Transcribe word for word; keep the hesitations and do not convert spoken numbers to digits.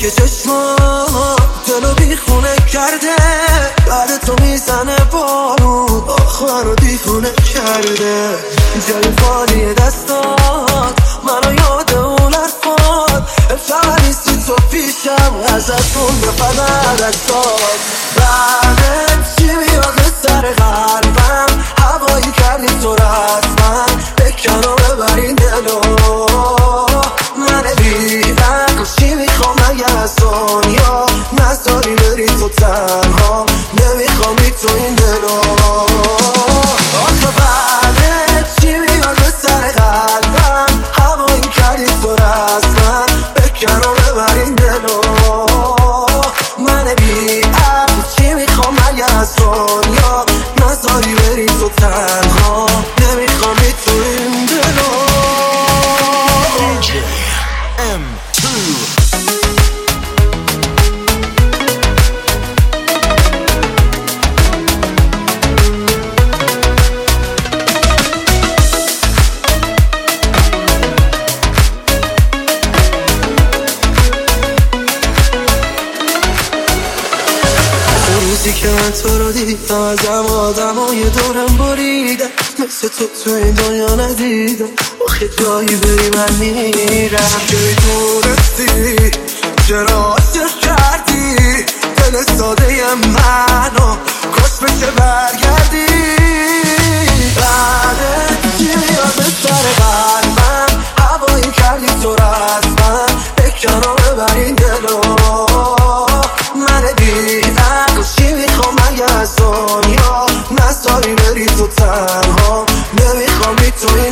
که چشمات دلو بیخونه کرده، بعد تو میزنه بارون آخر رو دیفونه کرده. جای خالی دستات منو یاد اون حرفات، امشب نیستی تو پیشم ازتون به فقط اجزاد. بعدت چی میاد سر قلبم، هوایی کردی تو رسمن بکن و ببرین دلو. من بیدم چی میخوام اگه از دنیا نذاری بری تو تنها، نمیخوام تو این دلو. آخه بعدت چی میاد سر قلبم، هوایی کردی تو رسمن بکن و ببرین دلو. من بیدم چی میخوام اگه از دنیا نذاری بری تو تنها، نمیخوام تو این دلو. روزی که من تو رو دیدم ازم آدم های دورم بریدم، مثل تو تو این دنیا ندیدم. آخه جایی بری من میرم. جایی تونستی چرا عاشق کردی دل ساده منو، کاش بشه برگردی. بعدت چی میاد به سر قلبم، هوایی کردی تو رسمن بکن و ببرین دلو. من بیدم چی میخوام اگه از دنیا نذاری بری تو تنها، نمیخوام تو